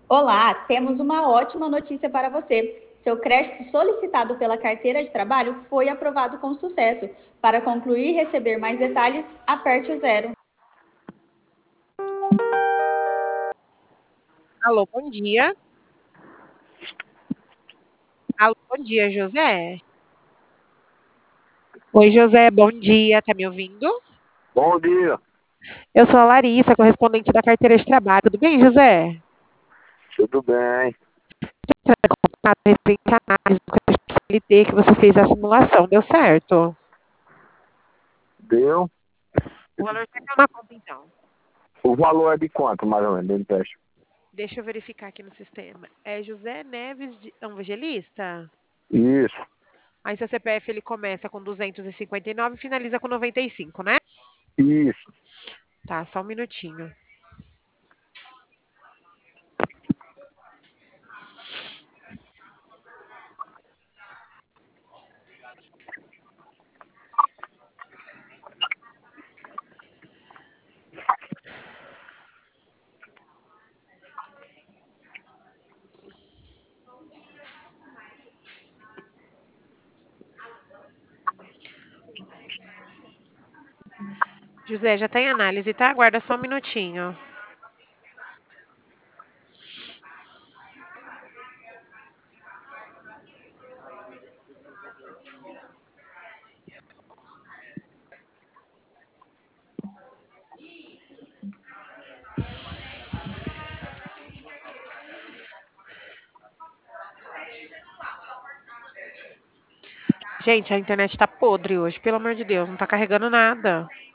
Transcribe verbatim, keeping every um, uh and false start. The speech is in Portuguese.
Olá, temos uma ótima notícia para você. Seu crédito solicitado pela carteira de trabalho foi aprovado com sucesso. Para concluir e receber mais detalhes, aperte o zero. Alô, bom dia. Alô, bom dia, José. Oi, José, bom dia. Tá me ouvindo? Bom dia, Eu sou a Larissa, correspondente da carteira de trabalho. Tudo bem, José? tudo bem? Ah, referente à análise do crédito C L T que você fez a simulação, deu certo? Deu? O valor já caiu na conta, então. O valor é de quanto, mais ou menos, do empréstimo? Deixa eu verificar aqui no sistema. É José Neves de Evangelista? Isso, Aí seu C P F ele começa com duzentos e cinquenta e nove e finaliza com noventa e cinco, né? isso. Tá, só um minutinho. José, já tem análise, tá? Aguarda só um minutinho. Gente, a internet tá podre hoje, pelo amor de Deus, não tá carregando nada.